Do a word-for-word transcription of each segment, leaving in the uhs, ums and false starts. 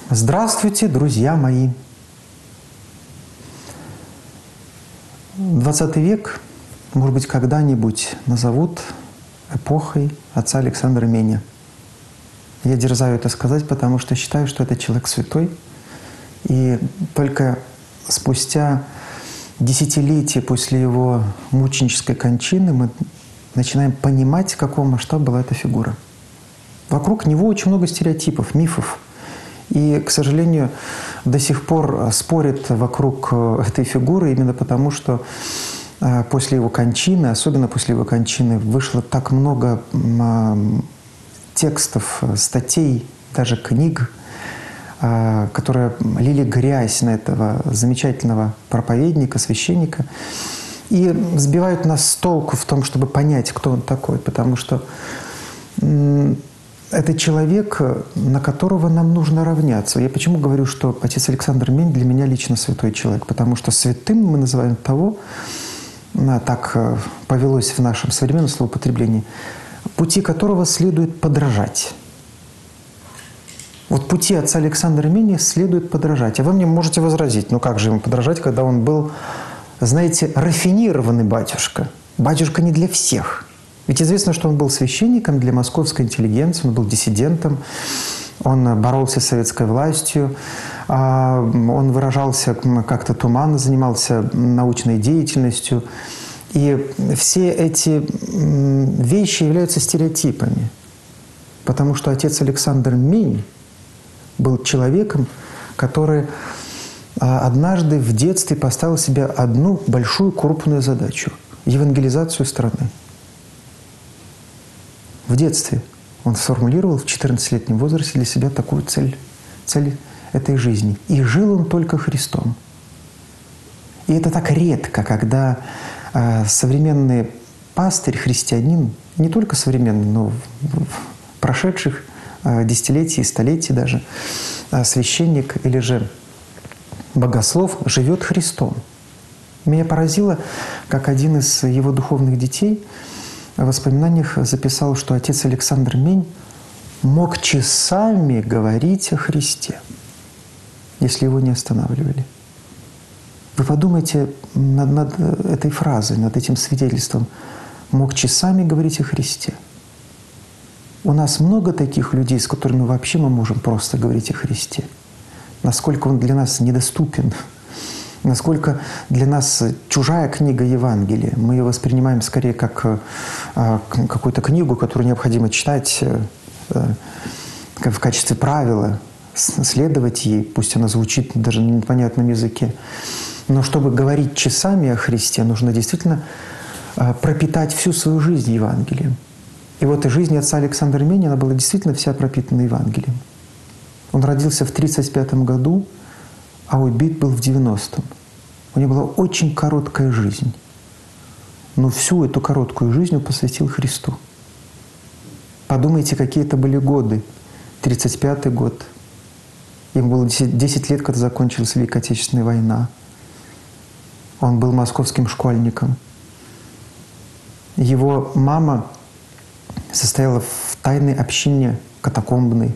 Здравствуйте, друзья мои! двадцатый век, может быть, когда-нибудь назовут эпохой отца Александра Меня. Я дерзаю это сказать, потому что считаю, что это человек святой. И только спустя десятилетия после его мученической кончины мы начинаем понимать, какого масштаба была эта фигура. Вокруг него очень много стереотипов, мифов. И, к сожалению, до сих пор спорят вокруг этой фигуры именно потому, что после его кончины, особенно после его кончины, вышло так много текстов, статей, даже книг, которые лили грязь на этого замечательного проповедника, священника, и сбивают нас с толку в том, чтобы понять, кто он такой, потому что это человек, на которого нам нужно равняться. Я почему говорю, что отец Александр Мень для меня лично святой человек? Потому что святым мы называем того, так повелось в нашем современном словоупотреблении, пути которого следует подражать. Вот пути отца Александра Меня следует подражать. А вы мне можете возразить, ну как же ему подражать, когда он был, знаете, рафинированный батюшка. Батюшка не для всех. Ведь известно, что он был священником для московской интеллигенции, он был диссидентом, он боролся с советской властью, он выражался как-то туманно, занимался научной деятельностью. И все эти вещи являются стереотипами, потому что отец Александр Мень был человеком, который однажды в детстве поставил себе одну большую крупную задачу – евангелизацию страны. В детстве он сформулировал в четырнадцатилетнем возрасте для себя такую цель, цель этой жизни. И жил он только Христом. И это так редко, когда э, современный пастырь, христианин, не только современный, но в, в прошедших э, десятилетий, столетий даже, э, священник или же богослов живет Христом. Меня поразило, как один из его духовных детей в воспоминаниях записал, что отец Александр Мень мог часами говорить о Христе, если его не останавливали. Вы подумайте над, над этой фразой, над этим свидетельством. Мог часами говорить о Христе. У нас много таких людей, с которыми вообще мы можем просто говорить о Христе. Насколько он для нас недоступен. Насколько для нас чужая книга Евангелия. Мы ее воспринимаем скорее как какую-то книгу, которую необходимо читать в качестве правила, следовать ей, пусть она звучит даже на непонятном языке. Но чтобы говорить часами о Христе, нужно действительно пропитать всю свою жизнь Евангелием. И вот и жизнь отца Александра Меня, она была действительно вся пропитана Евангелием. Он родился в тридцать пятом году, а убит был в девяностом. У него была очень короткая жизнь. Но всю эту короткую жизнь он посвятил Христу. Подумайте, какие это были годы. тридцать пятый год. Ему было десять лет, когда закончилась Великая Отечественная война. Он был московским школьником. Его мама состояла в тайной общине катакомбной.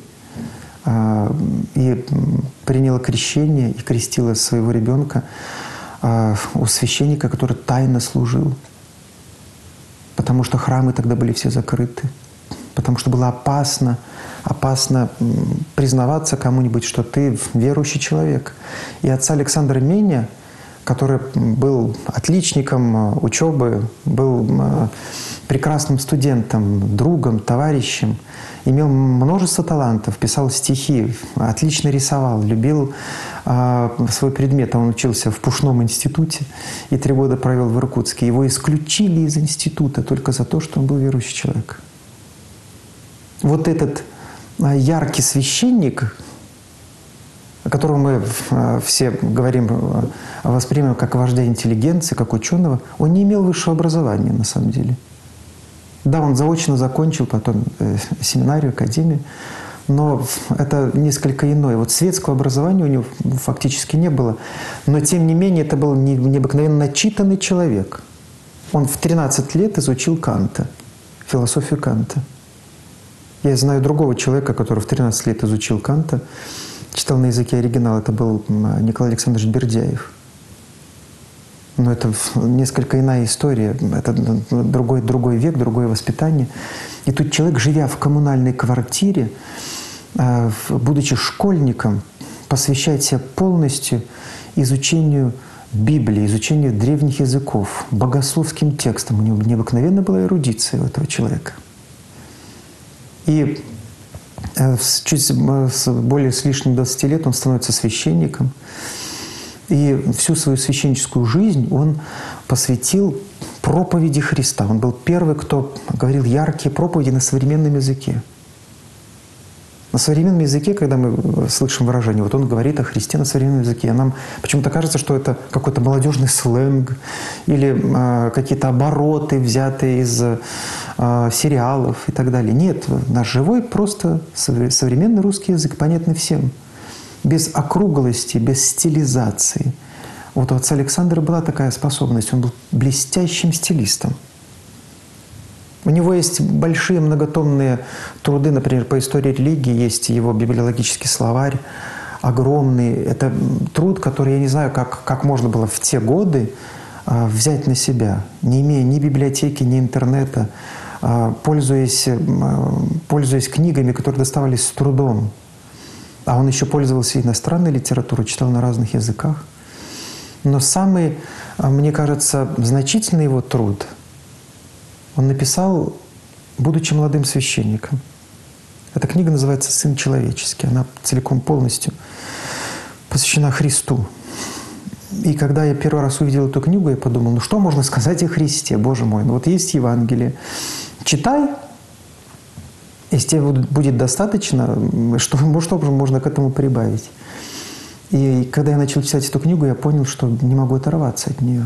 И приняла крещение и крестила своего ребенка у священника, который тайно служил. Потому что храмы тогда были все закрыты. Потому что было опасно, опасно признаваться кому-нибудь, что ты верующий человек. И отца Александра Меня, который был отличником учебы, был прекрасным студентом, другом, товарищем, имел множество талантов, писал стихи, отлично рисовал, любил э, свой предмет. Он учился в Пушном институте и три года провел в Иркутске. Его исключили из института только за то, что он был верующий человек. Вот этот э, яркий священник, о котором мы э, все говорим, э, воспринимаем как вождя интеллигенции, как ученого, он не имел высшего образования на самом деле. Да, он заочно закончил потом э, семинарию, академию, но это несколько иное. Вот светского образования у него фактически не было, но тем не менее это был необыкновенно начитанный человек. Он в тринадцать лет изучил Канта, философию Канта. Я знаю другого человека, который в тринадцать лет изучил Канта, читал на языке оригинала, это был Николай Александрович Бердяев. Но это несколько иная история, это другой, другой век, другое воспитание. И тут человек, живя в коммунальной квартире, будучи школьником, посвящает себя полностью изучению Библии, изучению древних языков, богословским текстам. У него необыкновенно была эрудиция у этого человека. И чуть более с лишним двадцати лет он становится священником. И всю свою священническую жизнь он посвятил проповеди Христа. Он был первый, кто говорил яркие проповеди на современном языке. На современном языке, когда мы слышим выражение, вот он говорит о Христе на современном языке, нам почему-то кажется, что это какой-то молодежный сленг или э, какие-то обороты, взятые из э, сериалов и так далее. Нет, наш живой, просто современный русский язык, понятный всем. Без округлости, без стилизации. Вот у отца Александра была такая способность. Он был блестящим стилистом. У него есть большие многотомные труды, например, по истории религии, есть его библиологический словарь, огромный. Это труд, который, я не знаю, как, как можно было в те годы а, взять на себя, не имея ни библиотеки, ни интернета, а, пользуясь, а, пользуясь книгами, которые доставались с трудом. А он еще пользовался иностранной литературой, читал на разных языках. Но самый, мне кажется, значительный его труд он написал, будучи молодым священником. Эта книга называется «Сын человеческий». Она целиком полностью посвящена Христу. И когда я первый раз увидел эту книгу, я подумал, ну что можно сказать о Христе, Боже мой? Ну вот есть Евангелие. Читай, если тебе будет достаточно, что, что можно к этому прибавить? И когда я начал читать эту книгу, я понял, что не могу оторваться от нее.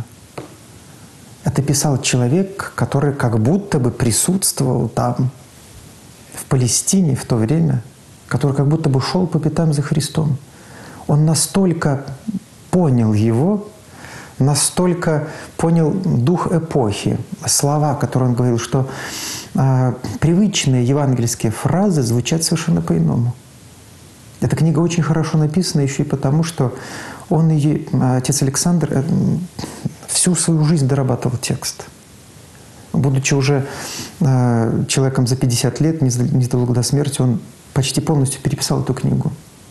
Это писал человек, который как будто бы присутствовал там, в Палестине в то время, который как будто бы шел по пятам за Христом. Он настолько понял его, настолько понял дух эпохи, слова, которые он говорил, что э, привычные евангельские фразы звучат совершенно по-иному. Эта книга очень хорошо написана еще и потому, что он, ее, отец Александр, э, всю свою жизнь дорабатывал текст. Будучи уже э, человеком за пятьдесят лет, незадолго до смерти, он почти полностью переписал эту книгу.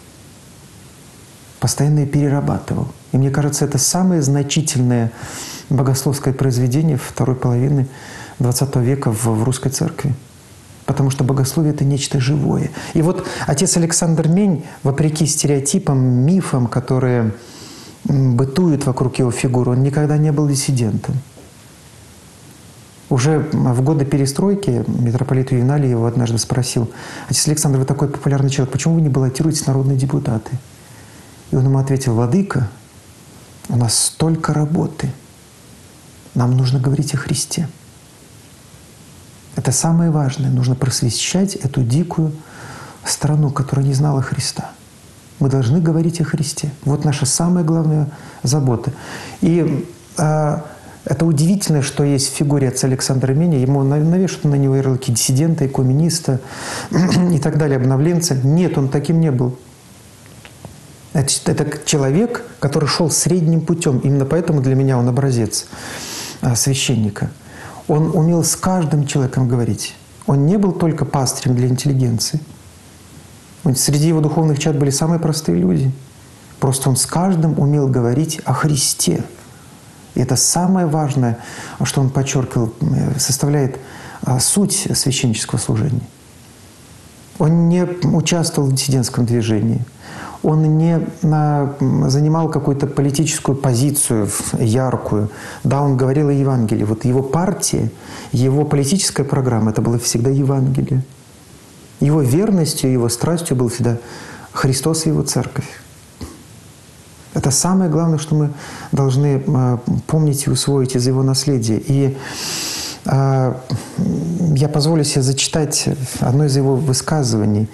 Постоянно ее перерабатывал. И мне кажется, это самое значительное богословское произведение второй половины двадцатого века в, в русской церкви. Потому что богословие — это нечто живое. И вот отец Александр Мень, вопреки стереотипам, мифам, которые бытуют вокруг его фигуры, он никогда не был диссидентом. Уже в годы перестройки митрополит Ювеналий его однажды спросил: «Отец Александр, вы такой популярный человек, почему вы не баллотируетесь в народные депутаты?» И он ему ответил: «Владыка, у нас столько работы, нам нужно говорить о Христе. Это самое важное, нужно просвещать эту дикую страну, которая не знала Христа. Мы должны говорить о Христе. Вот наша самая главная забота». И э, это удивительно, что есть в фигуре отца Александра Меня. Ему навешают на него ярлыки диссидента, экумениста и так далее, обновленца. Нет, он таким не был. Это, это человек, который шел средним путем. Именно поэтому для меня он образец э, священника. Он умел с каждым человеком говорить. Он не был только пастырем для интеллигенции. Среди его духовных чад были самые простые люди. Просто он с каждым умел говорить о Христе. И это самое важное, что он подчеркивал, составляет суть священнического служения. Он не участвовал в диссидентском движении. Он не занимал какую-то политическую позицию яркую. Да, он говорил о Евангелии. Вот его партия, его политическая программа — это было всегда Евангелие. Его верностью, его страстью был всегда Христос и Его Церковь. Это самое главное, что мы должны помнить и усвоить из Его наследия. И я позволю себе зачитать одно из его высказываний.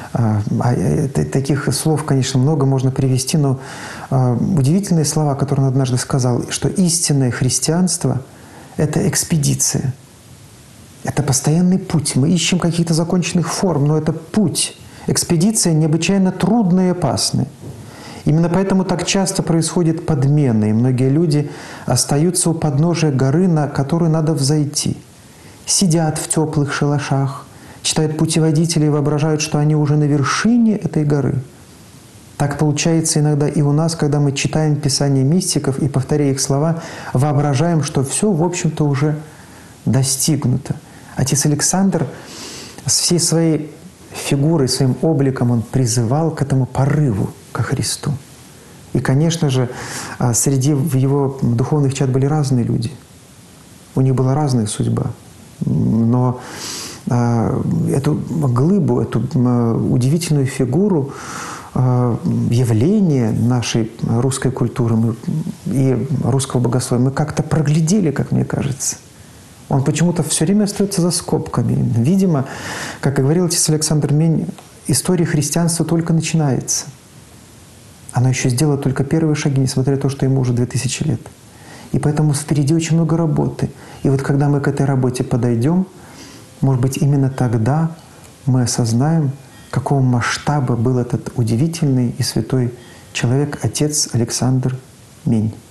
Таких слов, конечно, много можно привести, но удивительные слова, которые он однажды сказал, что истинное христианство — это экспедиция. Это постоянный путь. Мы ищем каких-то законченных форм, но это путь. Экспедиция необычайно трудная и опасная. Именно поэтому так часто происходят подмены, и многие люди остаются у подножия горы, на которую надо взойти. Сидят в теплых шалашах, читают путеводители и воображают, что они уже на вершине этой горы. Так получается иногда и у нас, когда мы читаем Писания мистиков и, повторяя их слова, воображаем, что все, в общем-то, уже достигнуто. Отец Александр с всей своей фигурой, своим обликом он призывал к этому порыву ко Христу. И, конечно же, среди его духовных чад были разные люди. У них была разная судьба. Но эту глыбу, эту удивительную фигуру, явление нашей русской культуры и русского богословия мы как-то проглядели, как мне кажется. Он почему-то все время остается за скобками. Видимо, как и говорил отец Александр Мень, история христианства только начинается. Оно еще сделало только первые шаги, несмотря на то, что ему уже две тысячи лет. И поэтому впереди очень много работы. И вот когда мы к этой работе подойдем, может быть, именно тогда мы осознаем, какого масштаба был этот удивительный и святой человек, отец Александр Мень.